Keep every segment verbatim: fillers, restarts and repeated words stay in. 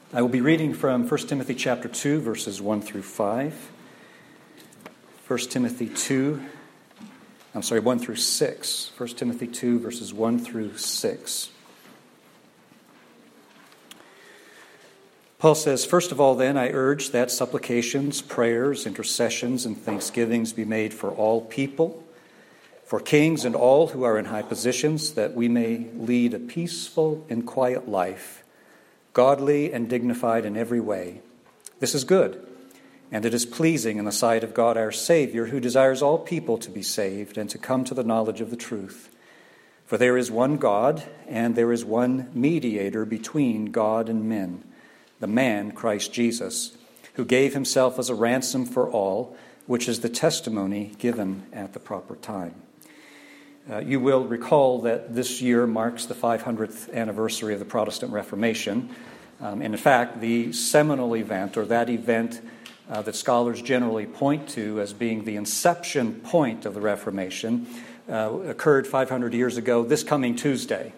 I will be reading from First Timothy chapter two, verses one through five. First Timothy two, I'm sorry, one through six. First Timothy two, verses one through six. Paul says, "First of all, then, I urge that supplications, prayers, intercessions, and thanksgivings be made for all people, for kings and all who are in high positions, that we may lead a peaceful and quiet life, godly and dignified in every way. This is good, and it is pleasing in the sight of God our Savior, who desires all people to be saved and to come to the knowledge of the truth. For there is one God, and there is one mediator between God and men, the man Christ Jesus, who gave himself as a ransom for all, which is the testimony given at the proper time." Uh, you will recall that this year marks the five hundredth anniversary of the Protestant Reformation. Um, and in fact, the seminal event, or that event uh, that scholars generally point to as being the inception point of the Reformation, uh, occurred five hundred years ago this coming Tuesday.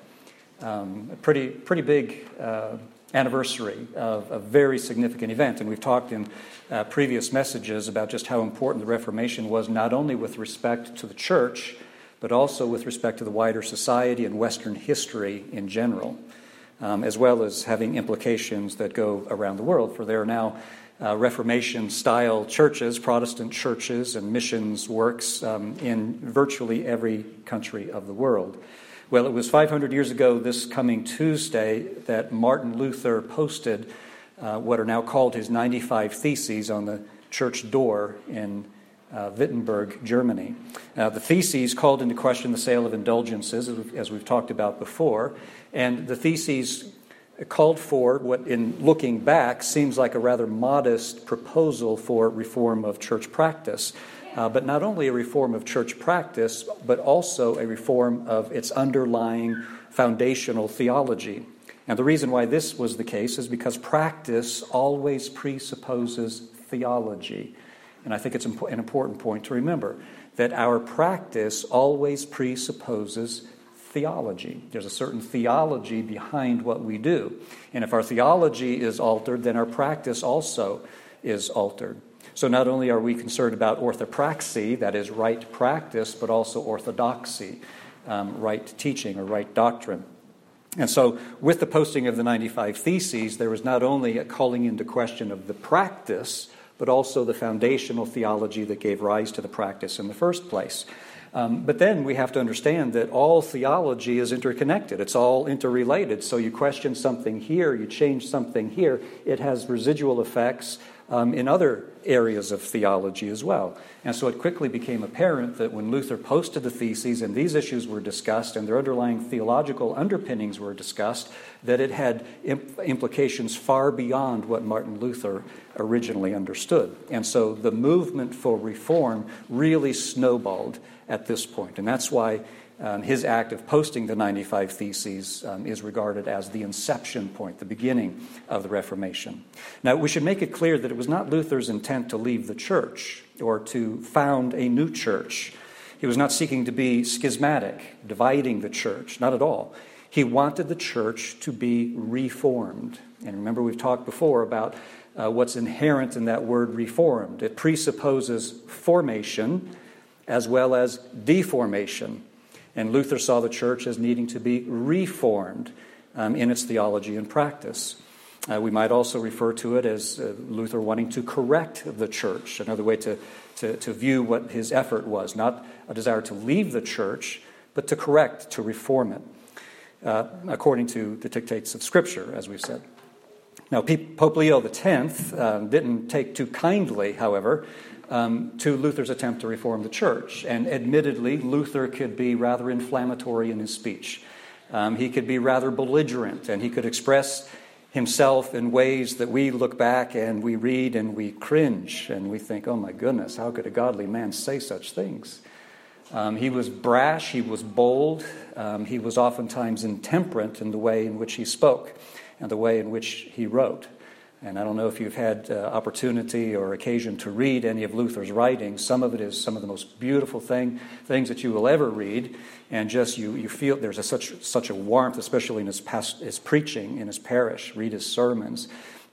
Um, a pretty, pretty big uh, anniversary of a very significant event. And we've talked in uh, previous messages about just how important the Reformation was, not only with respect to the church, but also with respect to the wider society and Western history in general, um, as well as having implications that go around the world. For there are now uh, Reformation-style churches, Protestant churches, and missions works um, in virtually every country of the world. Well, it was five hundred years ago this coming Tuesday that Martin Luther posted uh, what are now called his ninety-five Theses on the church door in Uh, Wittenberg, Germany. Uh, the Theses called into question the sale of indulgences, as we've, as we've talked about before, and the Theses called for what, in looking back, seems like a rather modest proposal for reform of church practice. Uh, but not only a reform of church practice, but also a reform of its underlying foundational theology. And the reason why this was the case is because practice always presupposes theology. And I think it's an important point to remember, that our practice always presupposes theology. There's a certain theology behind what we do. And if our theology is altered, then our practice also is altered. So not only are we concerned about orthopraxy, that is right practice, but also orthodoxy, um, right teaching or right doctrine. And so with the posting of the ninety-five Theses, there was not only a calling into question of the practice, but also the foundational theology that gave rise to the practice in the first place. Um, but then we have to understand that all theology is interconnected. It's all interrelated. So you question something here, you change something here, it has residual effects um, in other areas of theology as well. And so it quickly became apparent that when Luther posted the Theses and these issues were discussed and their underlying theological underpinnings were discussed, that it had imp- implications far beyond what Martin Luther originally understood. And so the movement for reform really snowballed at this point. And that's why um, his act of posting the ninety-five Theses um, is regarded as the inception point, the beginning of the Reformation. Now, we should make it clear that it was not Luther's intent to leave the church or to found a new church. He was not seeking to be schismatic, dividing the church, not at all. He wanted the church to be reformed. And remember, we've talked before about uh, what's inherent in that word reformed. It presupposes formation as well as deformation. And Luther saw the church as needing to be reformed um, in its theology and practice. Uh, we might also refer to it as uh, Luther wanting to correct the church, another way to, to, to view what his effort was, not a desire to leave the church, but to correct, to reform it, uh, according to the dictates of Scripture, as we've said. Now, Pope Leo the Tenth um, didn't take too kindly, however, Um, to Luther's attempt to reform the church. And admittedly, Luther could be rather inflammatory in his speech. Um, he could be rather belligerent, and he could express himself in ways that we look back and we read and we cringe, and we think, oh my goodness, how could a godly man say such things? Um, he was brash, he was bold, um, he was oftentimes intemperate in the way in which he spoke and the way in which he wrote. And I don't know if you've had uh, opportunity or occasion to read any of Luther's writings. Some of it is some of the most beautiful thing, things that you will ever read. And just you, you feel there's a, such such a warmth, especially in his, past, his preaching in his parish. Read his sermons.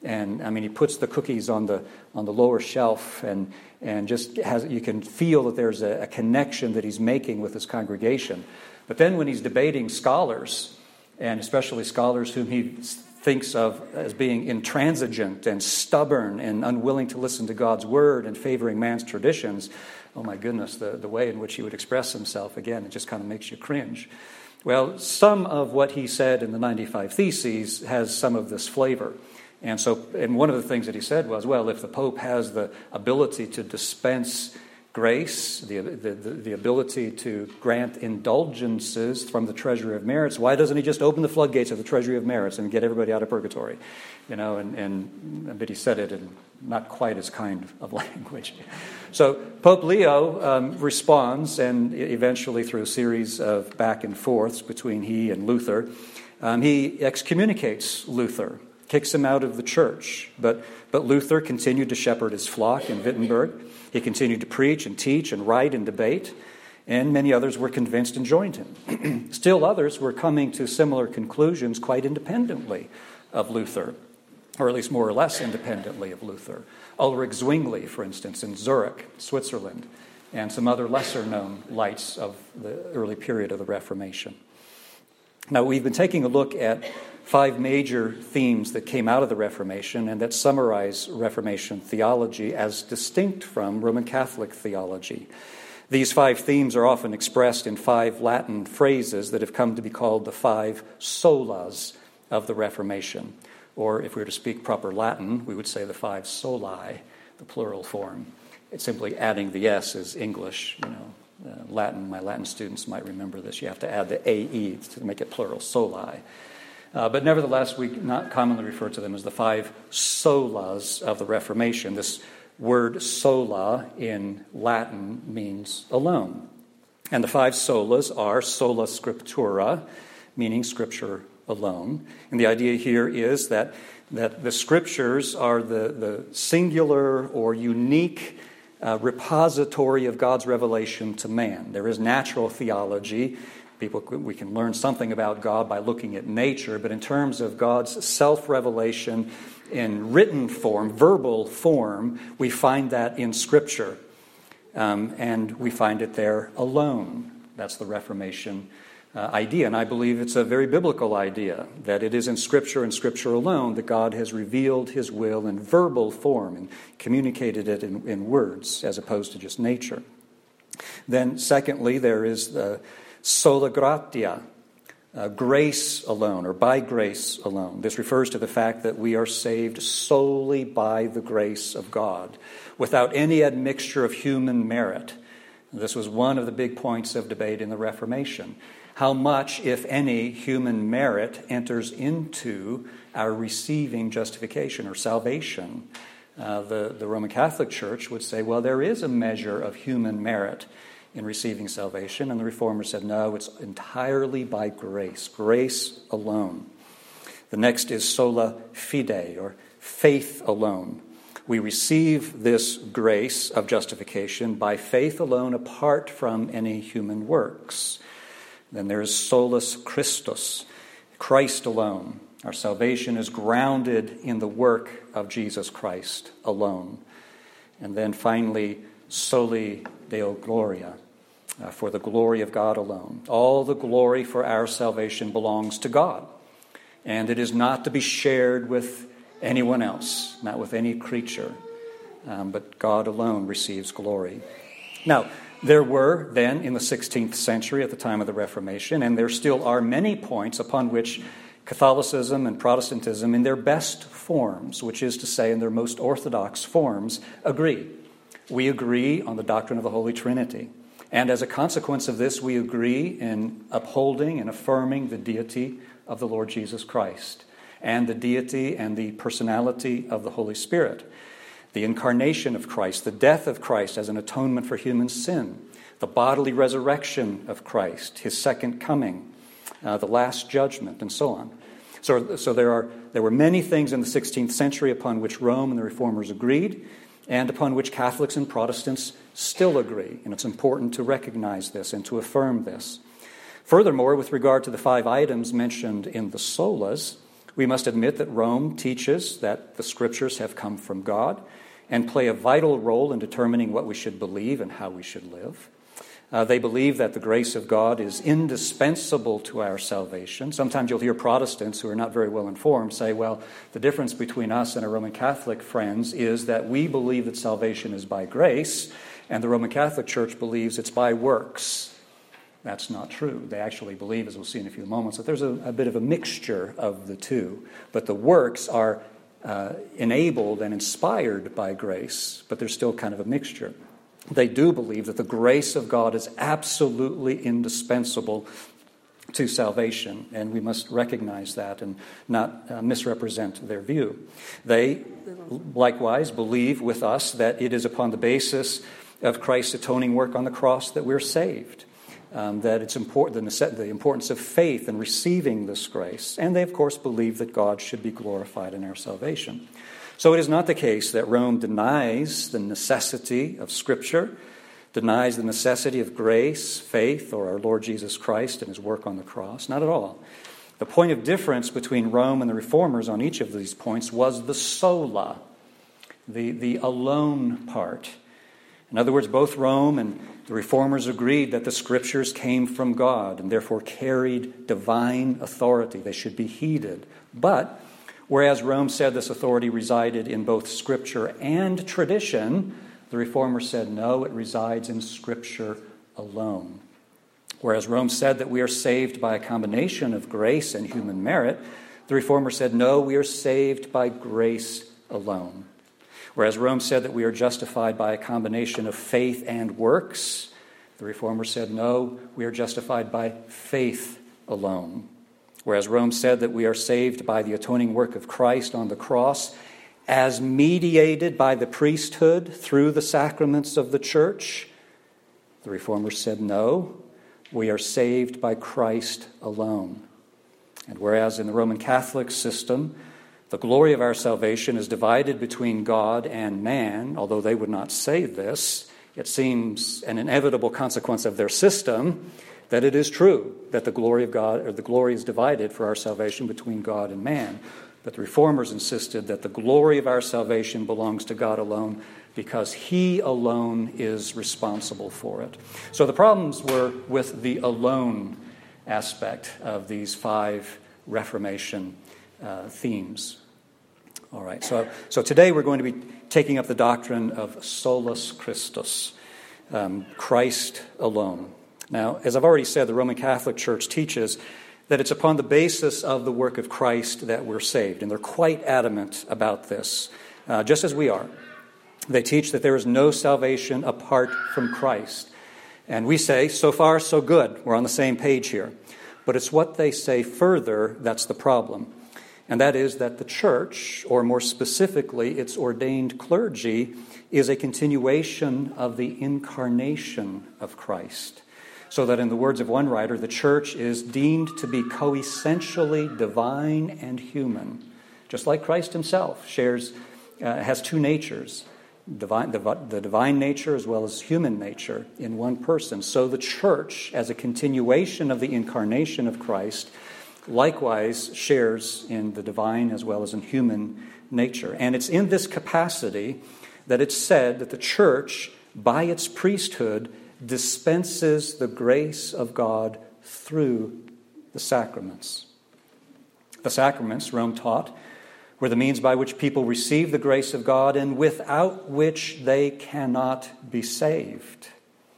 And I mean, he puts the cookies on the on the lower shelf, and and just has you can feel that there's a, a connection that he's making with his congregation. But then when he's debating scholars, and especially scholars whom he thinks of as being intransigent and stubborn and unwilling to listen to God's word and favoring man's traditions, oh my goodness, the, the way in which he would express himself, again, it just kind of makes you cringe. Well, some of what he said in the ninety-five Theses has some of this flavor. And so, and one of the things that he said was, well, if the Pope has the ability to dispense grace, the, the, the ability to grant indulgences from the treasury of merits, why doesn't he just open the floodgates of the treasury of merits and get everybody out of purgatory? You know, and, and but he said it in not quite as kind of language. So Pope Leo um, responds, and eventually through a series of back and forths between he and Luther, um, he excommunicates Luther, kicks him out of the church. But, but Luther continued to shepherd his flock in Wittenberg. He continued to preach and teach and write and debate, and many others were convinced and joined him. Still others were coming to similar conclusions quite independently of Luther, or at least more or less independently of Luther. Ulrich Zwingli, for instance, in Zurich, Switzerland, and some other lesser-known lights of the early period of the Reformation. Now, we've been taking a look at five major themes that came out of the Reformation and that summarize Reformation theology as distinct from Roman Catholic theology. These five themes are often expressed in five Latin phrases that have come to be called the five solas of the Reformation. Or if we were to speak proper Latin, we would say the five soli, the plural form. It's simply adding the S as English, you know. Uh, Latin, my Latin students might remember this. You have to add the A E to make it plural, soli. Uh, but nevertheless, we not commonly refer to them as the five solas of the Reformation. This word sola in Latin means alone. And the five solas are sola scriptura, meaning Scripture alone. And the idea here is that, that the Scriptures are the, the singular or unique Uh, repository of God's revelation to man. There is natural theology. People, we can learn something about God by looking at nature, but in terms of God's self-revelation in written form, verbal form, we find that in Scripture. Um, and we find it there alone. That's the Reformation uh, idea. And I believe it's a very biblical idea, that it is in Scripture and Scripture alone that God has revealed his will in verbal form and communicated it in, in words as opposed to just nature. Then secondly, there is the sola gratia, uh, grace alone, or by grace alone. This refers to the fact that we are saved solely by the grace of God, without any admixture of human merit. This was one of the big points of debate in the Reformation. How much, if any, human merit enters into our receiving justification or salvation? Uh, the, the Roman Catholic Church would say, well, there is a measure of human merit in receiving salvation. And the Reformers said, no, it's entirely by grace, grace alone. The next is sola fide, or faith alone. We receive this grace of justification by faith alone, apart from any human works. Then there is solus Christus, Christ alone. Our salvation is grounded in the work of Jesus Christ alone. And then finally, soli Deo Gloria, uh, for the glory of God alone. All the glory for our salvation belongs to God. And it is not to be shared with anyone else, not with any creature. Um, but God alone receives glory. Now, there were then in the sixteenth century at the time of the Reformation, and there still are many points upon which Catholicism and Protestantism in their best forms, which is to say in their most orthodox forms, agree. We agree on the doctrine of the Holy Trinity. And as a consequence of this, we agree in upholding and affirming the deity of the Lord Jesus Christ and the deity and the personality of the Holy Spirit. The incarnation of Christ, the death of Christ as an atonement for human sin, the bodily resurrection of Christ, his second coming, uh, the last judgment, and so on. So, so there are there were many things in the sixteenth century upon which Rome and the Reformers agreed, and upon which Catholics and Protestants still agree. And it's important to recognize this and to affirm this. Furthermore, with regard to the five items mentioned in the solas, We must admit that Rome teaches that the Scriptures have come from God and play a vital role in determining what we should believe and how we should live. Uh, they believe that the grace of God is indispensable to our salvation. Sometimes you'll hear Protestants who are not very well informed say, well, the difference between us and our Roman Catholic friends is that we believe that salvation is by grace, and the Roman Catholic Church believes it's by works. That's not true. They actually believe, as we'll see in a few moments, that there's a, a bit of a mixture of the two. But the works are uh, enabled and inspired by grace, but there's still kind of a mixture. They do believe that the grace of God is absolutely indispensable to salvation, and we must recognize that and not uh, misrepresent their view. They likewise believe with us that it is upon the basis of Christ's atoning work on the cross that we're saved. Um, that it's important, the, the importance of faith in receiving this grace. And they, of course, believe that God should be glorified in our salvation. So it is not the case that Rome denies the necessity of Scripture, denies the necessity of grace, faith, or our Lord Jesus Christ and his work on the cross. Not at all. The point of difference between Rome and the Reformers on each of these points was the sola, the, the alone part. In other words, both Rome and the Reformers agreed that the Scriptures came from God and therefore carried divine authority. They should be heeded. But whereas Rome said this authority resided in both Scripture and tradition, the Reformers said, no, it resides in Scripture alone. Whereas Rome said that we are saved by a combination of grace and human merit, the Reformers said, no, we are saved by grace alone. Whereas Rome said that we are justified by a combination of faith and works, the Reformers said, no, we are justified by faith alone. Whereas Rome said that we are saved by the atoning work of Christ on the cross, as mediated by the priesthood through the sacraments of the church, the Reformers said, no, we are saved by Christ alone. And whereas in the Roman Catholic system, the glory of our salvation is divided between God and man, although they would not say this, it seems an inevitable consequence of their system that it is true that the glory of God, or the glory is divided for our salvation between God and man. But the Reformers insisted that the glory of our salvation belongs to God alone because he alone is responsible for it. So the problems were with the alone aspect of these five Reformation Uh, themes. All right, so so today we're going to be taking up the doctrine of solus Christus, um, Christ alone. Now, as I've already said, the Roman Catholic Church teaches that it's upon the basis of the work of Christ that we're saved, and they're quite adamant about this, uh, just as we are. They teach that there is no salvation apart from Christ. And we say, so far, so good. We're on the same page here. But it's what they say further that's the problem. And that is that the church, or more specifically, its ordained clergy, is a continuation of the incarnation of Christ. So that in the words of one writer, the church is deemed to be coessentially divine and human. Just like Christ himself shares, uh, has two natures, divine, the, the divine nature as well as human nature in one person. So the church, as a continuation of the incarnation of Christ, likewise shares in the divine as well as in human nature. And it's in this capacity that it's said that the church, by its priesthood, dispenses the grace of God through the sacraments. The sacraments, Rome taught, were the means by which people receive the grace of God and without which they cannot be saved.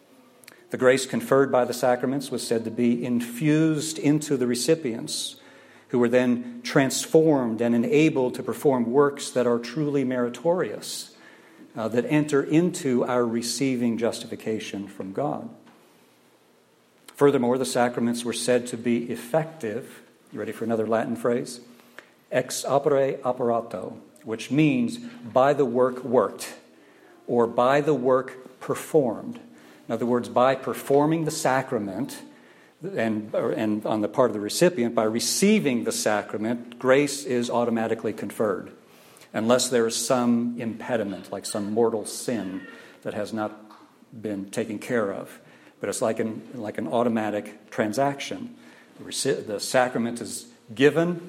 The grace conferred by the sacraments was said to be infused into the recipients, who were then transformed and enabled to perform works that are truly meritorious, uh, that enter into our receiving justification from God. Furthermore, the sacraments were said to be effective. You ready for another Latin phrase? Ex opere operato, which means by the work worked, or by the work performed. In other words, by performing the sacrament, and, and on the part of the recipient, by receiving the sacrament, grace is automatically conferred, unless there is some impediment, like some mortal sin that has not been taken care of. But it's like an, like an automatic transaction. The, rec- the sacrament is given,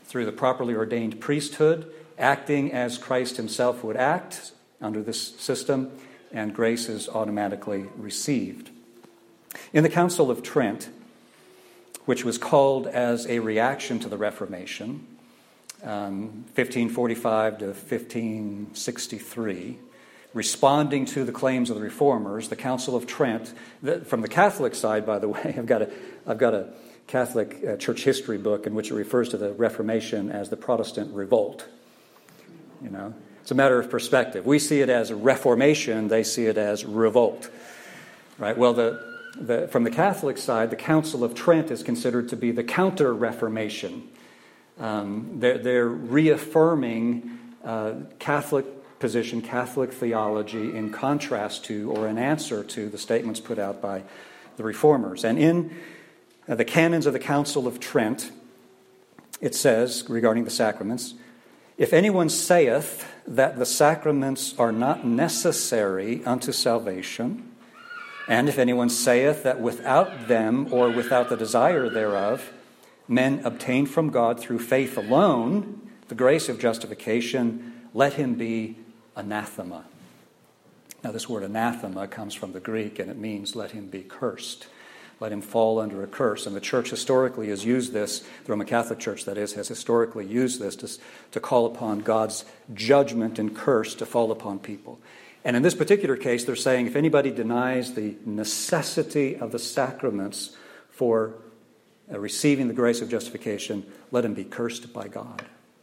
through the properly ordained priesthood, acting as Christ himself would act under this system, and grace is automatically received. In the Council of Trent, which was called as a reaction to the Reformation, um, fifteen forty-five to fifteen sixty-three, responding to the claims of the Reformers, the Council of Trent, the, from the Catholic side, by the way, I've got a, I've got a Catholic uh, church history book in which it refers to the Reformation as the Protestant Revolt. You know, it's a matter of perspective. We see it as a reformation; they see it as revolt. Right? Well, the, the from the Catholic side, the Council of Trent is considered to be the counter-Reformation. Um, they're, they're reaffirming uh, Catholic position, Catholic theology, in contrast to or in answer to the statements put out by the Reformers. And in uh, the canons of the Council of Trent, it says regarding the sacraments, if anyone saith that the sacraments are not necessary unto salvation, and if anyone saith that without them or without the desire thereof, men obtain from God through faith alone the grace of justification, let him be anathema. Now, this word anathema comes from the Greek, and it means let him be cursed. Let him fall under a curse. And the church historically has used this, the Roman Catholic Church, that is, has historically used this to, to call upon God's judgment and curse to fall upon people. And in this particular case, they're saying if anybody denies the necessity of the sacraments for uh, receiving the grace of justification, let him be cursed by God.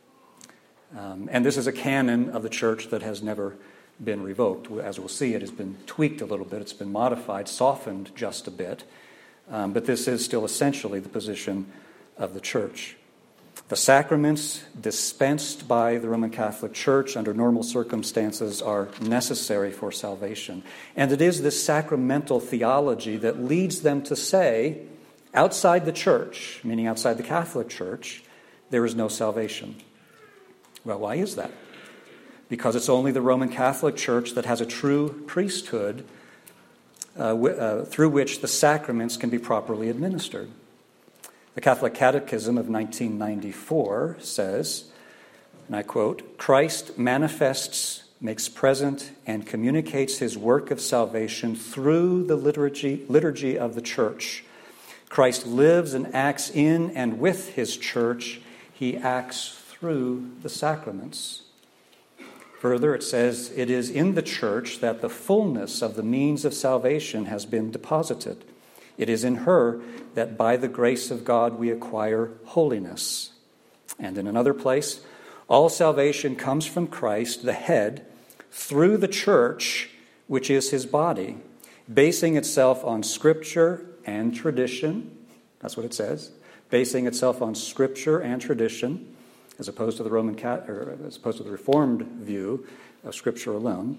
Um, and this is a canon of the church that has never been revoked. As we'll see, it has been tweaked a little bit. It's been modified, softened just a bit. Um, but this is still essentially the position of the church. The sacraments dispensed by the Roman Catholic Church under normal circumstances are necessary for salvation. And it is this sacramental theology that leads them to say, outside the church, meaning outside the Catholic Church, there is no salvation. Well, why is that? Because it's only the Roman Catholic Church that has a true priesthood uh, w- uh, through which the sacraments can be properly administered. The Catholic Catechism of nineteen ninety-four says, and I quote, Christ manifests, makes present, and communicates his work of salvation through the liturgy, liturgy of the church. Christ lives and acts in and with his church. He acts through the sacraments. Further, it says, it is in the church that the fullness of the means of salvation has been deposited. It is in her that by the grace of God we acquire holiness. And in another place, all salvation comes from Christ, the head, through the church, which is his body, basing itself on Scripture and tradition. That's what it says. Basing itself on Scripture and tradition, as opposed to the Roman Cat, or as opposed to the Reformed view of Scripture alone.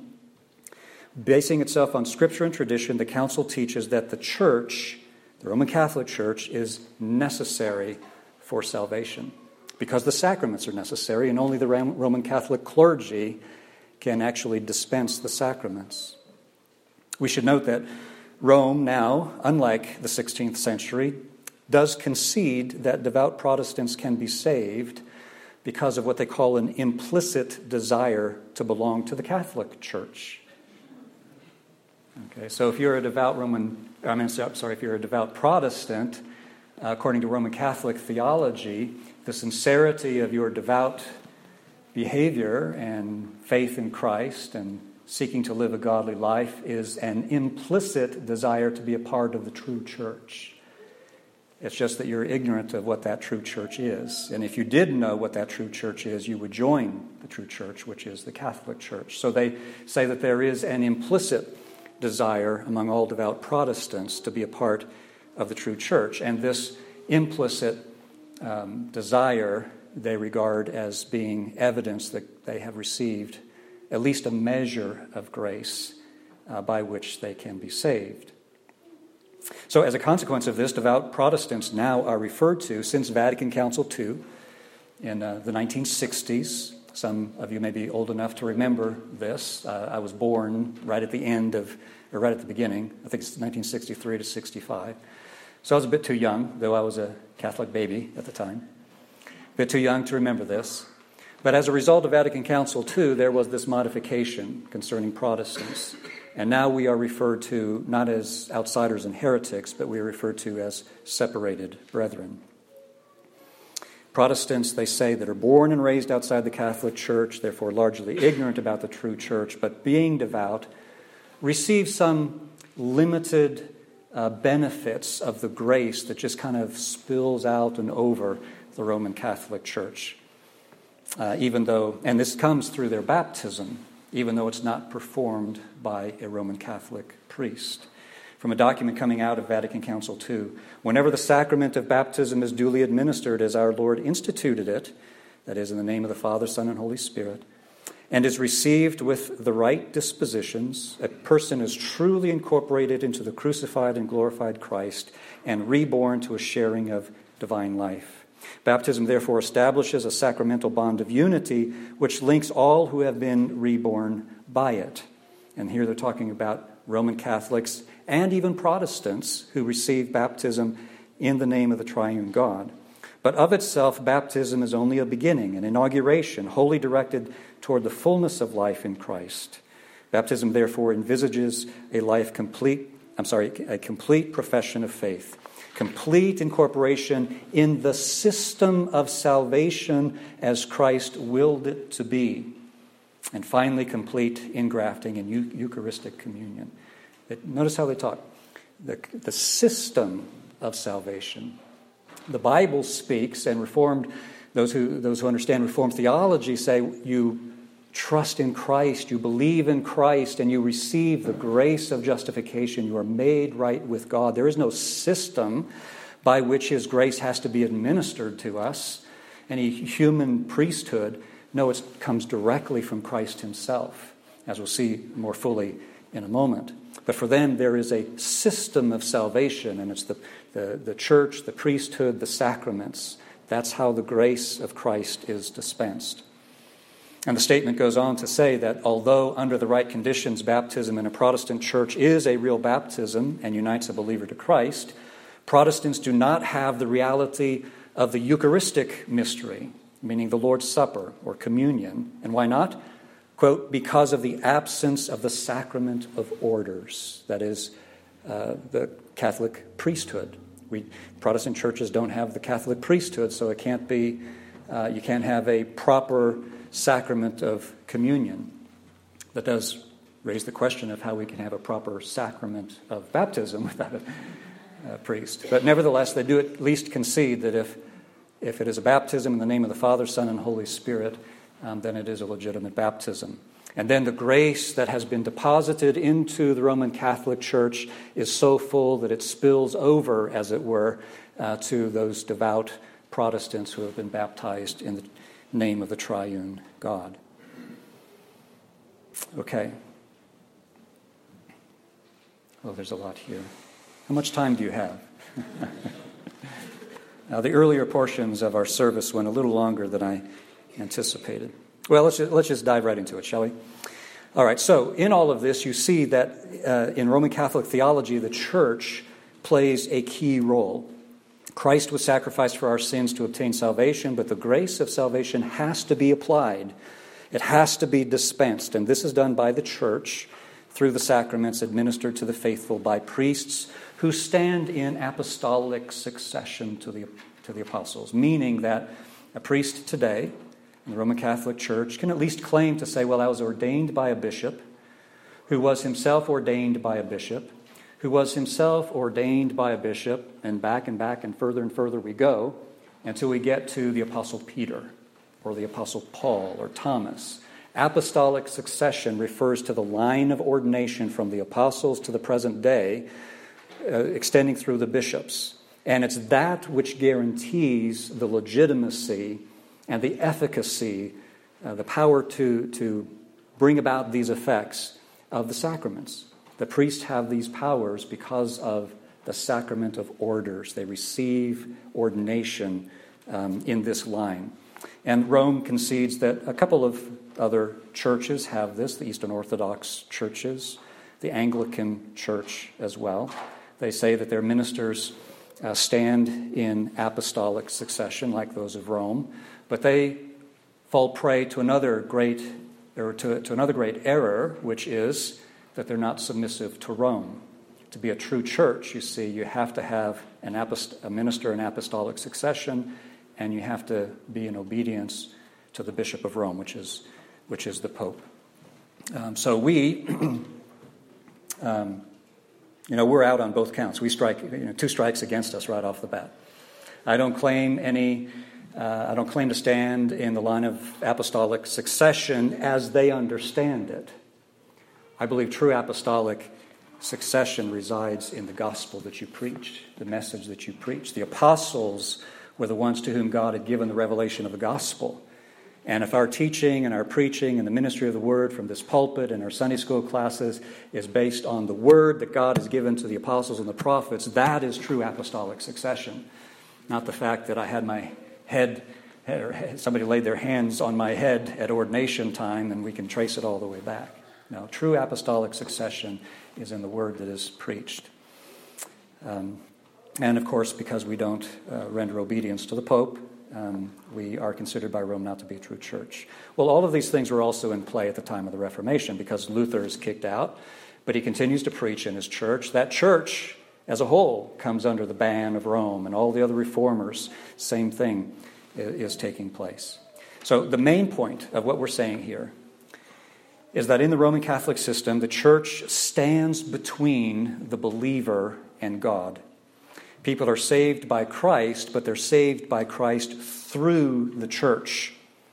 Basing itself on Scripture and tradition, the Council teaches that the Church, the Roman Catholic Church, is necessary for salvation because the sacraments are necessary, and only the Roman Catholic clergy can actually dispense the sacraments. We should note that Rome now, unlike the sixteenth century, does concede that devout Protestants can be saved because of what they call an implicit desire to belong to the Catholic Church. Okay, so if you're a devout Roman, I mean, sorry, if you're a devout Protestant, uh, according to Roman Catholic theology, the sincerity of your devout behavior and faith in Christ and seeking to live a godly life is an implicit desire to be a part of the true church. It's just that you're ignorant of what that true church is. And if you did know what that true church is, you would join the true church, which is the Catholic Church. So they say that there is an implicit desire among all devout Protestants to be a part of the true church. And this implicit um, desire they regard as being evidence that they have received at least a measure of grace uh, by which they can be saved. So as a consequence of this, devout Protestants now are referred to, since Vatican Council two in uh, the nineteen sixties. Some of you may be old enough to remember this. Uh, I was born right at the end of, or right at the beginning. I think it's nineteen sixty-three to sixty-five. So I was a bit too young, though I was a Catholic baby at the time. bit too young to remember this. But as a result of Vatican Council two, there was this modification concerning Protestants. And now we are referred to not as outsiders and heretics, but we are referred to as separated brethren. Protestants, they say, that are born and raised outside the Catholic Church, therefore largely ignorant about the true Church, but being devout, receive some limited uh, benefits of the grace that just kind of spills out and over the Roman Catholic Church. Uh, even though, and this comes through their baptism, even though it's not performed by a Roman Catholic priest. From a document coming out of Vatican Council two, whenever the sacrament of baptism is duly administered as our Lord instituted it, that is, in the name of the Father, Son, and Holy Spirit, and is received with the right dispositions, a person is truly incorporated into the crucified and glorified Christ and reborn to a sharing of divine life. Baptism, therefore, establishes a sacramental bond of unity which links all who have been reborn by it. And here they're talking about Roman Catholics and even Protestants who receive baptism in the name of the triune God. But of itself, baptism is only a beginning, an inauguration, wholly directed toward the fullness of life in Christ. Baptism, therefore, envisages a life complete, I'm sorry, a complete profession of faith. Complete incorporation in the system of salvation as Christ willed it to be. And finally, complete ingrafting in Eucharistic communion. Notice how they talk. The, the system of salvation. The Bible speaks, and Reformed, those who, those who understand Reformed theology say you trust in Christ, you believe in Christ, and you receive the grace of justification. You are made right with God. There is no system by which His grace has to be administered to us, any human priesthood. No, it comes directly from Christ Himself, as we'll see more fully in a moment. But for them, there is a system of salvation, and it's the, the, the church, the priesthood, the sacraments. That's how the grace of Christ is dispensed. And the statement goes on to say that although under the right conditions, baptism in a Protestant church is a real baptism and unites a believer to Christ, Protestants do not have the reality of the Eucharistic mystery, meaning the Lord's Supper or communion. And why not? Quote, because of the absence of the sacrament of orders, that is, uh, the Catholic priesthood. We Protestant churches don't have the Catholic priesthood, so it can't be, uh, you can't have a proper sacrament of communion. That does raise the question of how we can have a proper sacrament of baptism without a, a priest. But nevertheless, they do at least concede that if, if it is a baptism in the name of the Father, Son, and Holy Spirit, um, then it is a legitimate baptism. And then the grace that has been deposited into the Roman Catholic Church is so full that it spills over, as it were, uh, to those devout Protestants who have been baptized in the name of the triune God. Okay. Oh, there's a lot here. How much time do you have? Now, the earlier portions of our service went a little longer than I anticipated. Well, let's just, let's just dive right into it, shall we? All right, so in all of this, you see that uh, in Roman Catholic theology, the church plays a key role. Christ was sacrificed for our sins to obtain salvation, but the grace of salvation has to be applied. It has to be dispensed, and this is done by the church through the sacraments administered to the faithful by priests who stand in apostolic succession to the, to the apostles, meaning that a priest today in the Roman Catholic Church can at least claim to say, well, I was ordained by a bishop who was himself ordained by a bishop, who was himself ordained by a bishop, and back and back and further and further we go until we get to the Apostle Peter or the Apostle Paul or Thomas. Apostolic succession refers to the line of ordination from the apostles to the present day, uh, extending through the bishops. And it's that which guarantees the legitimacy and the efficacy, uh, the power to, to bring about these effects of the sacraments. The priests have these powers because of the sacrament of orders. They receive ordination um, in this line. And Rome concedes that a couple of other churches have this, the Eastern Orthodox churches, the Anglican Church as well. They say that their ministers uh, stand in apostolic succession like those of Rome, but they fall prey to another great or to, to another great error, which is that they're not submissive to Rome. To be a true church, you see, you have to have an apost- a minister in apostolic succession, and you have to be in obedience to the Bishop of Rome, which is which is the Pope. Um, so we, um, you know, we're out on both counts. We strike, you know, two strikes against us right off the bat. I don't claim any. Uh, I don't claim to stand in the line of apostolic succession as they understand it. I believe true apostolic succession resides in the gospel that you preached, the message that you preached. The apostles were the ones to whom God had given the revelation of the gospel. And if our teaching and our preaching and the ministry of the word from this pulpit and our Sunday school classes is based on the word that God has given to the apostles and the prophets, that is true apostolic succession. Not the fact that I had my head, or somebody laid their hands on my head at ordination time and we can trace it all the way back. No, true apostolic succession is in the word that is preached. Um, and of course, because we don't uh, render obedience to the Pope, um, we are considered by Rome not to be a true church. Well, all of these things were also in play at the time of the Reformation, because Luther is kicked out, but he continues to preach in his church. That church, as a whole, comes under the ban of Rome, and all the other reformers, same thing is taking place. So the main point of what we're saying here is that in the Roman Catholic system, the church stands between the believer and God. People are saved by Christ, but they're saved by Christ through the church,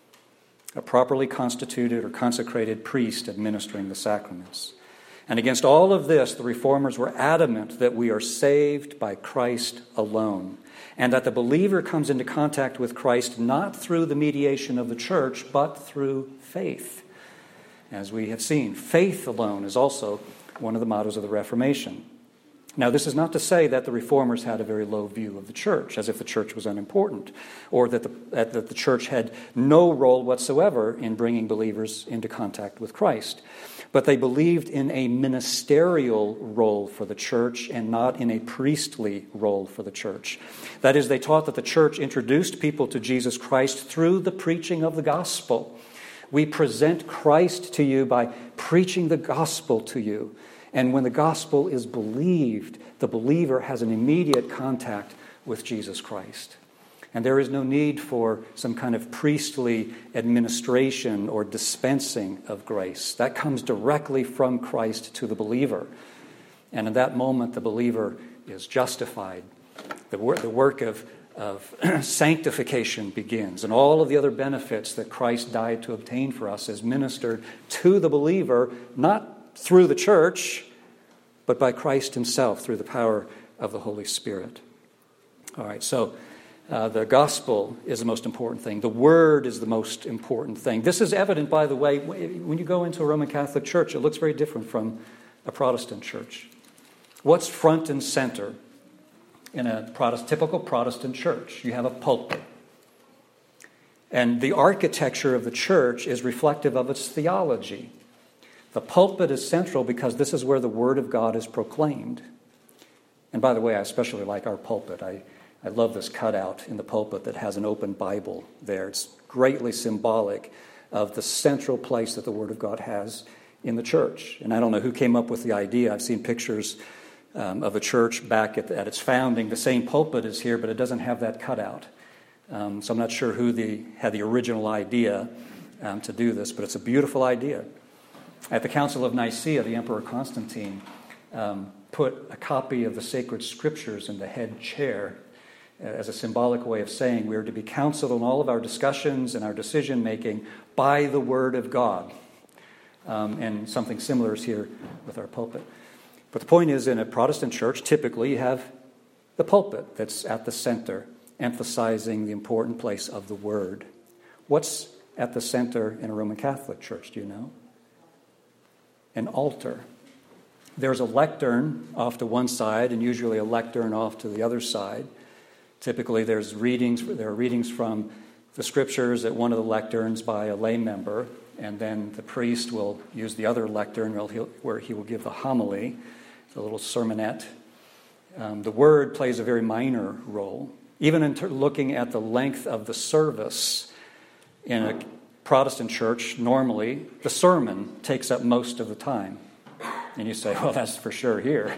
a properly constituted or consecrated priest administering the sacraments. And against all of this, the Reformers were adamant that we are saved by Christ alone, and that the believer comes into contact with Christ not through the mediation of the church, but through faith. As we have seen, faith alone is also one of the mottos of the Reformation. Now, this is not to say that the Reformers had a very low view of the church, as if the church was unimportant, or that the, that the church had no role whatsoever in bringing believers into contact with Christ. But they believed in a ministerial role for the church and not in a priestly role for the church. That is, they taught that the church introduced people to Jesus Christ through the preaching of the gospel. We present Christ to you by preaching the gospel to you. And when the gospel is believed, the believer has an immediate contact with Jesus Christ. And there is no need for some kind of priestly administration or dispensing of grace. That comes directly from Christ to the believer. And in that moment, the believer is justified. The, wor- the work of, of sanctification begins. And all of the other benefits that Christ died to obtain for us is ministered to the believer, not through the church, but by Christ himself through the power of the Holy Spirit. All right, so uh, the gospel is the most important thing. The word is the most important thing. This is evident, by the way, when you go into a Roman Catholic church, it looks very different from a Protestant church. What's front and center in a Protestant, typical Protestant church? You have a pulpit. And the architecture of the church is reflective of its theology. The pulpit is central because this is where the Word of God is proclaimed. And by the way, I especially like our pulpit. I, I love this cutout in the pulpit that has an open Bible there. It's greatly symbolic of the central place that the Word of God has in the church. And I don't know who came up with the idea. I've seen pictures um, of a church back at, at its founding. The same pulpit is here, but it doesn't have that cutout. Um, so I'm not sure who the, had the original idea um, to do this, but it's a beautiful idea. At the Council of Nicaea, the Emperor Constantine um, put a copy of the sacred scriptures in the head chair uh, as a symbolic way of saying we are to be counseled in all of our discussions and our decision-making by the Word of God. Um, and something similar is here with our pulpit. But the point is, in a Protestant church, typically you have the pulpit that's at the center, emphasizing the important place of the Word. What's at the center in a Roman Catholic church, do you know? An altar. There's a lectern off to one side and usually a lectern off to the other side. Typically there's readings, there are readings from the scriptures at one of the lecterns by a lay member, and then the priest will use the other lectern where he will give the homily, the little sermonette, Um, the Word plays a very minor role. Even in ter- looking at the length of the service in a Protestant church, normally the sermon takes up most of the time. And you say, well, that's for sure here.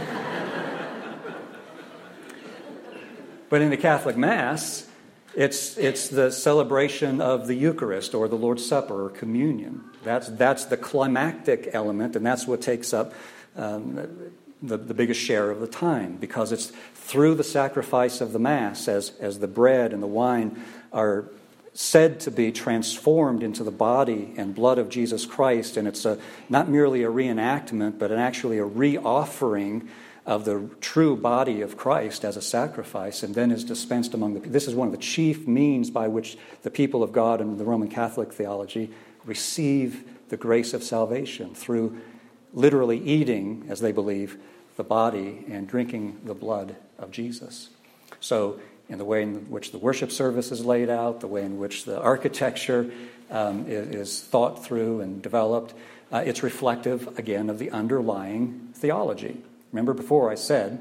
But in the Catholic Mass, it's it's the celebration of the Eucharist or the Lord's Supper or communion. That's that's the climactic element, and that's what takes up um, the, the biggest share of the time, because it's through the sacrifice of the Mass, as, as the bread and the wine are said to be transformed into the body and blood of Jesus Christ, and it's a, not merely a reenactment, but an actually a re-offering of the true body of Christ as a sacrifice, and then is dispensed among the people. This is one of the chief means by which the people of God in the Roman Catholic theology receive the grace of salvation, through literally eating, as they believe, the body and drinking the blood of Jesus. So in the way in which the worship service is laid out, the way in which the architecture um, is, is thought through and developed, uh, it's reflective, again, of the underlying theology. Remember before I said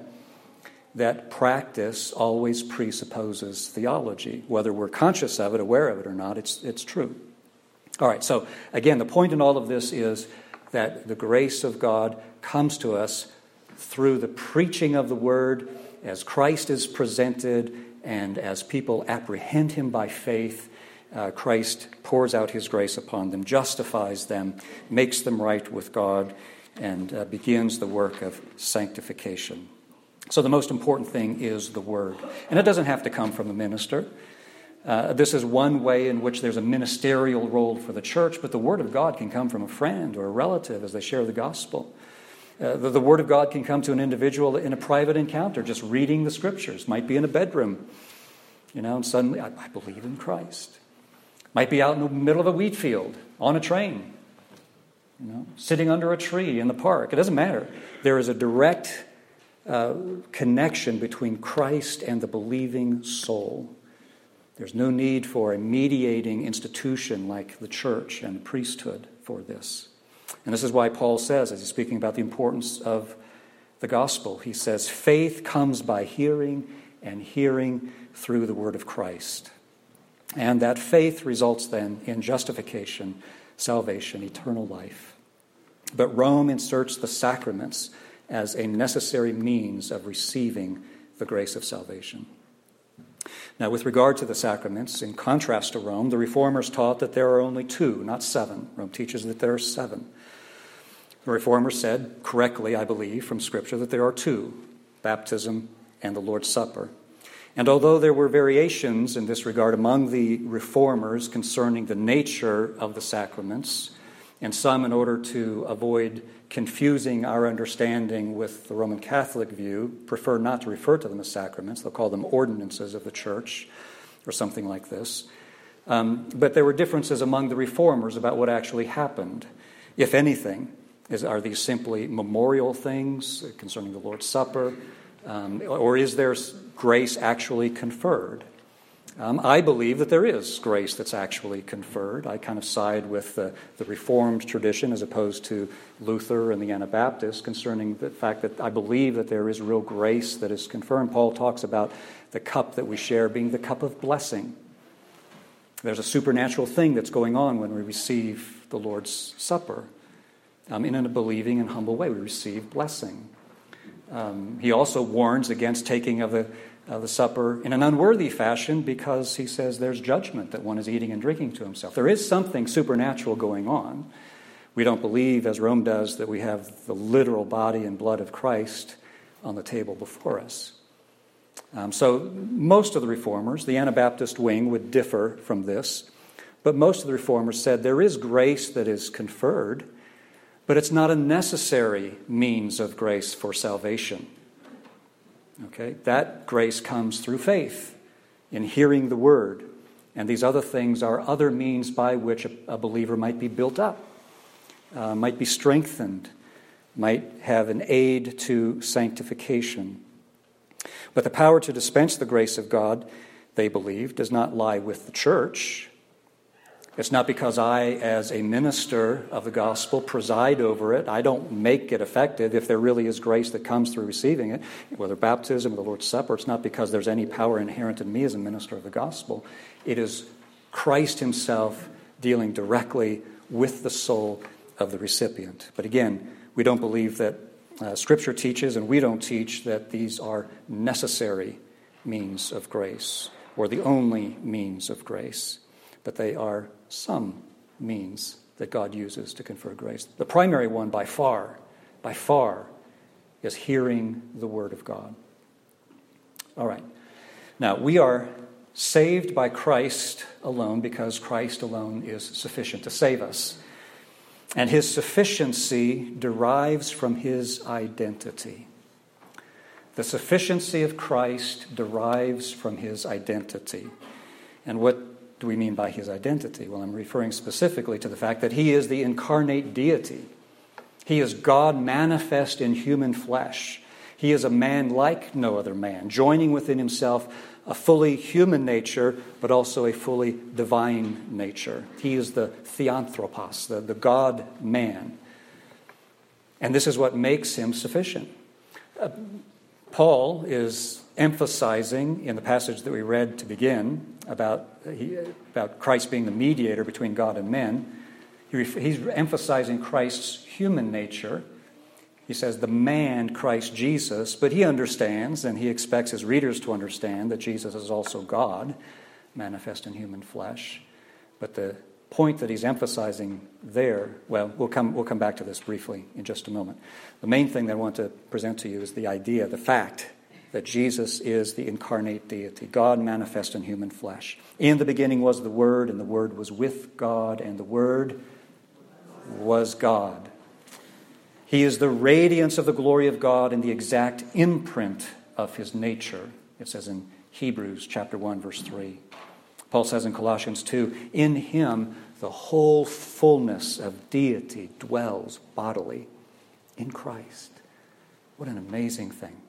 that practice always presupposes theology. Whether we're conscious of it, aware of it or not, it's it's true. All right, so again, the point in all of this is that the grace of God comes to us through the preaching of the Word as Christ is presented, and as people apprehend Him by faith, uh, Christ pours out His grace upon them, justifies them, makes them right with God, and uh, begins the work of sanctification. So the most important thing is the Word. And it doesn't have to come from a minister. Uh, this is one way in which there's a ministerial role for the church, but the Word of God can come from a friend or a relative as they share the gospel. Uh, the, the Word of God can come to an individual in a private encounter, just reading the Scriptures. Might be in a bedroom, you know, and suddenly, I, I believe in Christ. Might be out in the middle of a wheat field, on a train, you know, sitting under a tree in the park. It doesn't matter. There is a direct uh, connection between Christ and the believing soul. There's no need for a mediating institution like the church and priesthood for this. And this is why Paul says, as he's speaking about the importance of the gospel, he says, faith comes by hearing, and hearing through the word of Christ. And that faith results then in justification, salvation, eternal life. But Rome inserts the sacraments as a necessary means of receiving the grace of salvation. Now, with regard to the sacraments, in contrast to Rome, the Reformers taught that there are only two, not seven. Rome teaches that there are seven. The Reformers said, correctly, I believe, from Scripture, that there are two, baptism and the Lord's Supper. And although there were variations in this regard among the Reformers concerning the nature of the sacraments, and some, in order to avoid confusing our understanding with the Roman Catholic view, prefer not to refer to them as sacraments. They'll call them ordinances of the church or something like this. Um, but there were differences among the Reformers about what actually happened. If anything, is, are these simply memorial things concerning the Lord's Supper? Um, or is there grace actually conferred? Um, I believe that there is grace that's actually conferred. I kind of side with the, the Reformed tradition as opposed to Luther and the Anabaptists concerning the fact that I believe that there is real grace that is conferred. Paul talks about the cup that we share being the cup of blessing. There's a supernatural thing that's going on when we receive the Lord's Supper. Um, in a believing and humble way, we receive blessing. Um, he also warns against taking of the Uh, the supper in an unworthy fashion, because he says there's judgment that one is eating and drinking to himself. There is something supernatural going on. We don't believe, as Rome does, that we have the literal body and blood of Christ on the table before us. Um, so most of the Reformers, the Anabaptist wing, would differ from this, but most of the Reformers said there is grace that is conferred, but it's not a necessary means of grace for salvation. Okay, that grace comes through faith in hearing the word. And these other things are other means by which a, a believer might be built up, uh, might be strengthened, might have an aid to sanctification. But the power to dispense the grace of God, they believe, does not lie with the church. It's not because I, as a minister of the gospel, preside over it. I don't make it effective if there really is grace that comes through receiving it, whether baptism or the Lord's Supper. It's not because there's any power inherent in me as a minister of the gospel. It is Christ himself dealing directly with the soul of the recipient. But again, we don't believe that uh, Scripture teaches, and we don't teach, that these are necessary means of grace or the only means of grace, but they are some means that God uses to confer grace. The primary one by far, by far, is hearing the Word of God. All right. Now, we are saved by Christ alone because Christ alone is sufficient to save us. And his sufficiency derives from his identity. The sufficiency of Christ derives from his identity. And what do we mean by his identity? Well, I'm referring specifically to the fact that he is the incarnate deity. He is God manifest in human flesh. He is a man like no other man, joining within himself a fully human nature, but also a fully divine nature. He is the theanthropos, the, the God-man. And this is what makes him sufficient. Uh, Paul is emphasizing in the passage that we read to begin about, he, about Christ being the mediator between God and men. He, he's emphasizing Christ's human nature. He says the man, Christ Jesus, but he understands, and he expects his readers to understand, that Jesus is also God, manifest in human flesh. But the point that he's emphasizing there, well, we'll come, we'll come back to this briefly in just a moment. The main thing that I want to present to you is the idea, the fact that Jesus is the incarnate deity, God manifest in human flesh. In the beginning was the Word, and the Word was with God, and the Word was God. He is the radiance of the glory of God and the exact imprint of his nature. It says in Hebrews chapter one, verse three. Paul says in Colossians two, in him the whole fullness of deity dwells bodily in Christ. What an amazing thing.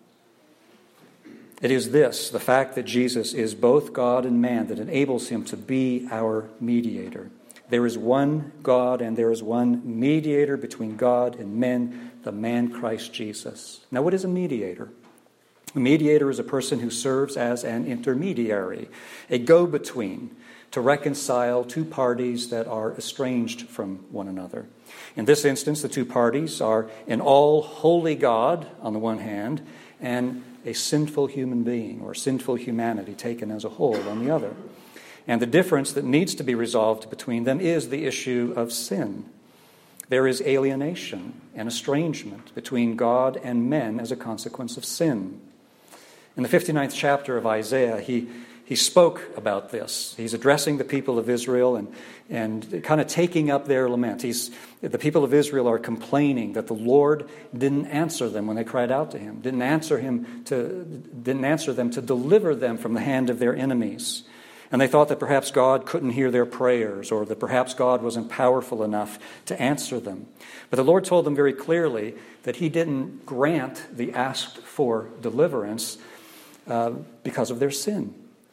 It is this, the fact that Jesus is both God and man, that enables him to be our mediator. There is one God and there is one mediator between God and men, the man Christ Jesus. Now, what is a mediator? A mediator is a person who serves as an intermediary, a go-between, to reconcile two parties that are estranged from one another. In this instance, the two parties are an all-holy God on the one hand, and a sinful human being or sinful humanity taken as a whole on the other. And the difference that needs to be resolved between them is the issue of sin. There is alienation and estrangement between God and men as a consequence of sin. In the fifty-ninth chapter of Isaiah, he, he spoke about this. He's addressing the people of Israel and, and kind of taking up their lament. He's, the people of Israel are complaining that the Lord didn't answer them when they cried out to him, didn't answer him to, didn't answer them to deliver them from the hand of their enemies. And they thought that perhaps God couldn't hear their prayers, or that perhaps God wasn't powerful enough to answer them. But the Lord told them very clearly that he didn't grant the asked for deliverance uh, because of their sin.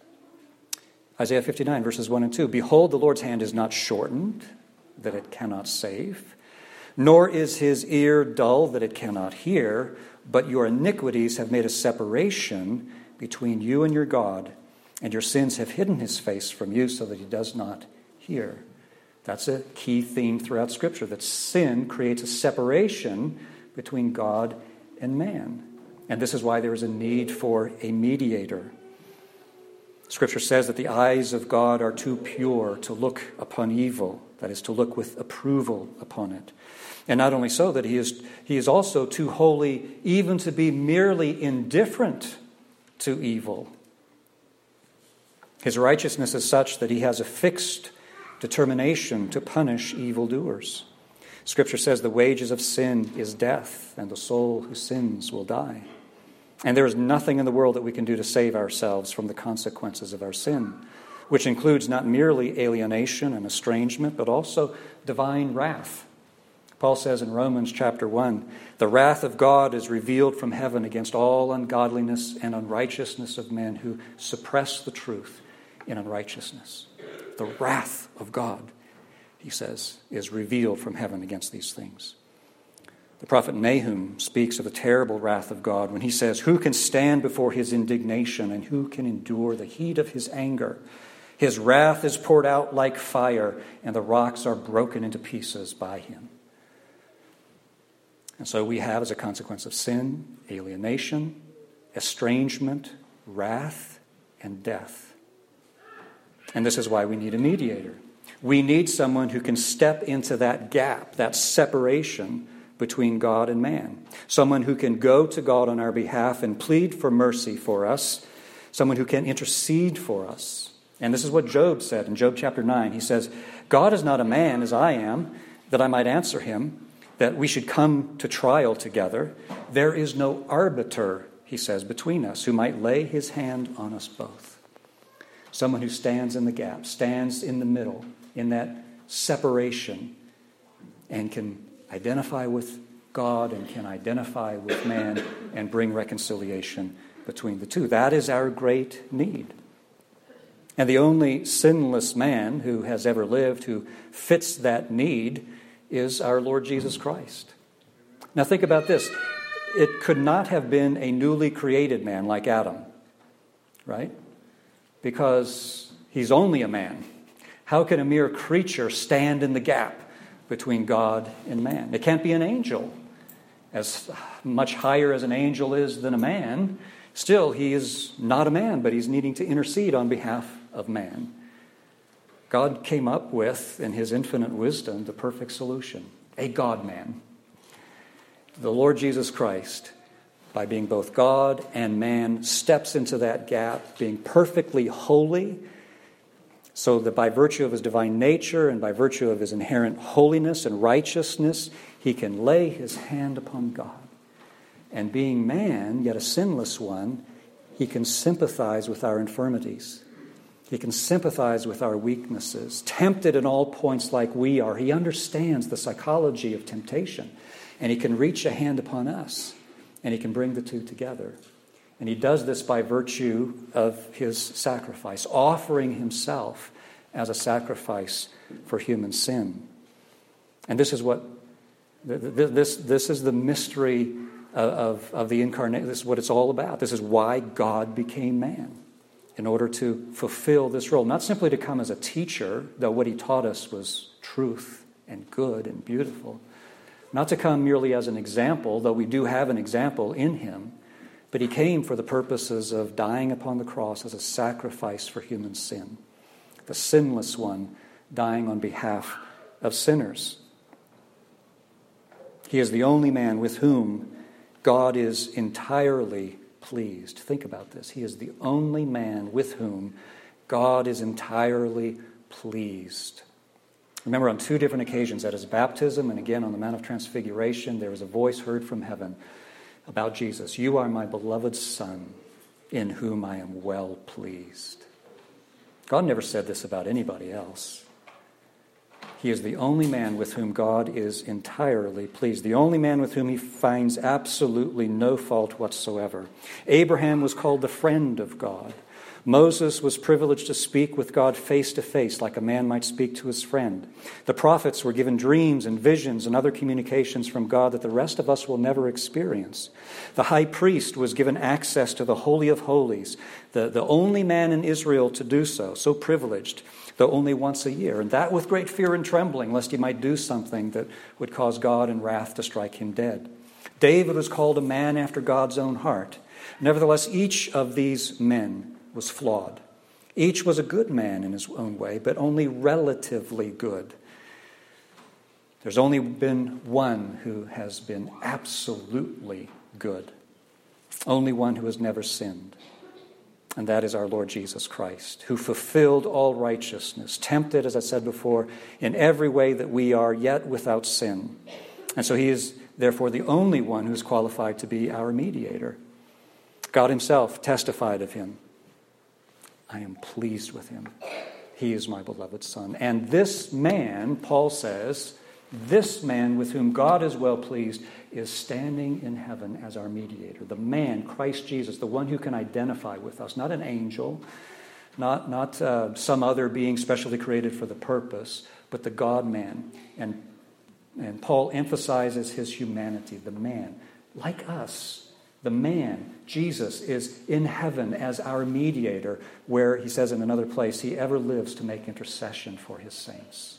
Isaiah fifty-nine, verses one and two. Behold, the Lord's hand is not shortened, that it cannot save, nor is his ear dull, that it cannot hear, but your iniquities have made a separation between you and your God, and your sins have hidden his face from you so that he does not hear. That's a key theme throughout Scripture, that sin creates a separation between God and man. And this is why there is a need for a mediator. Scripture says that the eyes of God are too pure to look upon evil, that is, to look with approval upon it. And not only so, that he is, he is also too holy even to be merely indifferent to evil. His righteousness is such that he has a fixed determination to punish evildoers. Scripture says the wages of sin is death, and the soul who sins will die. And there is nothing in the world that we can do to save ourselves from the consequences of our sin, which includes not merely alienation and estrangement, but also divine wrath. Paul says in Romans chapter one, the wrath of God is revealed from heaven against all ungodliness and unrighteousness of men who suppress the truth in unrighteousness. The wrath of God. he says, is revealed from heaven against these things. The prophet Nahum speaks of the terrible wrath of God when he says, "Who can stand before his indignation, and who can endure the heat of his anger? His wrath is poured out like fire, and the rocks are broken into pieces by him." And so we have, as a consequence of sin, alienation, estrangement, wrath, and death. And this is why we need a mediator. We need someone who can step into that gap, that separation between God and man. Someone who can go to God on our behalf and plead for mercy for us. Someone who can intercede for us. And this is what Job said in Job chapter nine. He says, "God is not a man as I am, that I might answer him, that we should come to trial together. There is no arbiter," he says, "between us, who might lay his hand on us both." Someone who stands in the gap, stands in the middle, in that separation, and can identify with God and can identify with man and bring reconciliation between the two. That is our great need. And the only sinless man who has ever lived who fits that need is our Lord Jesus Christ. Now think about this. It could not have been a newly created man like Adam, right? Because he's only a man. How can a mere creature stand in the gap between God and man? It can't be an angel. As much higher as an angel is than a man, still he is not a man, but he's needing to intercede on behalf of man. God came up with, in his infinite wisdom, the perfect solution, a God-man. The Lord Jesus Christ, by being both God and man, steps into that gap, being perfectly holy, so that by virtue of his divine nature and by virtue of his inherent holiness and righteousness, he can lay his hand upon God. And being man, yet a sinless one, he can sympathize with our infirmities. He can sympathize with our weaknesses. Tempted in all points like we are, he understands the psychology of temptation. And he can reach a hand upon us, and he can bring the two together. And he does this by virtue of his sacrifice, offering himself as a sacrifice for human sin. And this is what this this is the mystery of, of the incarnation. This is what it's all about. This is why God became man, in order to fulfill this role. Not simply to come as a teacher, though what he taught us was truth and good and beautiful. Not to come merely as an example, though we do have an example in him, but he came for the purposes of dying upon the cross as a sacrifice for human sin. The sinless one dying on behalf of sinners. He is the only man with whom God is entirely pleased. Think about this. He is the only man with whom God is entirely pleased. Remember, on two different occasions, at his baptism and again on the Mount of Transfiguration, there was a voice heard from heaven about Jesus. "You are my beloved Son, in whom I am well pleased." God never said this about anybody else. He is the only man with whom God is entirely pleased, the only man with whom he finds absolutely no fault whatsoever. Abraham was called the friend of God. Moses was privileged to speak with God face to face like a man might speak to his friend. The prophets were given dreams and visions and other communications from God that the rest of us will never experience. The high priest was given access to the Holy of Holies, the, the only man in Israel to do so, so privileged, though only once a year, and that with great fear and trembling, lest he might do something that would cause God in wrath to strike him dead. David was called a man after God's own heart. Nevertheless, each of these men was flawed. Each was a good man in his own way, but only relatively good. There's only been one who has been absolutely good. Only one who has never sinned. And that is our Lord Jesus Christ, who fulfilled all righteousness, tempted, as I said before, in every way that we are, yet without sin. And so he is therefore the only one who is qualified to be our mediator. God himself testified of him. I am pleased with him. He is my beloved Son. And this man, Paul says, this man with whom God is well pleased is standing in heaven as our mediator. The man, Christ Jesus, the one who can identify with us. Not an angel, not, not uh, some other being specially created for the purpose, but the God-man. And, and Paul emphasizes his humanity, the man. Like us, the man, Jesus, is in heaven as our mediator, where, he says in another place, he ever lives to make intercession for his saints.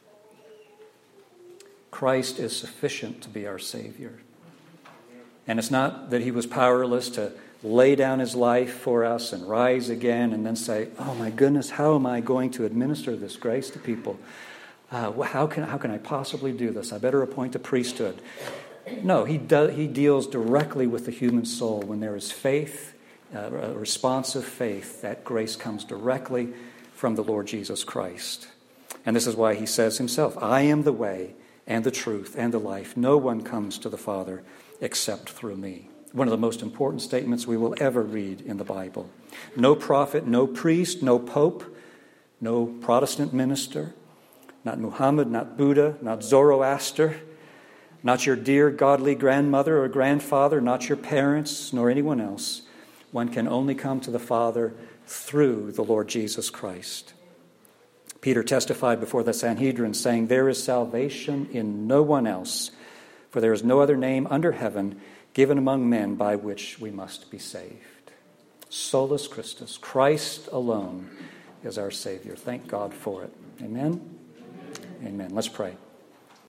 Christ is sufficient to be our Savior. And it's not that he was powerless to lay down his life for us and rise again and then say, oh my goodness, how am I going to administer this grace to people? Uh, how can how can I possibly do this? I better appoint a priesthood. No, he do, he deals directly with the human soul. When there is faith, uh, a responsive faith, that grace comes directly from the Lord Jesus Christ. And this is why he says himself, I am the way and the truth and the life. No one comes to the Father except through me. One of the most important statements we will ever read in the Bible. No prophet, no priest, no pope, no Protestant minister, not Muhammad, not Buddha, not Zoroaster, not your dear godly grandmother or grandfather, not your parents, nor anyone else. One can only come to the Father through the Lord Jesus Christ. Peter testified before the Sanhedrin, saying, there is salvation in no one else, for there is no other name under heaven given among men by which we must be saved. Solus Christus, Christ alone is our Savior. Thank God for it. Amen? Amen. Let's pray.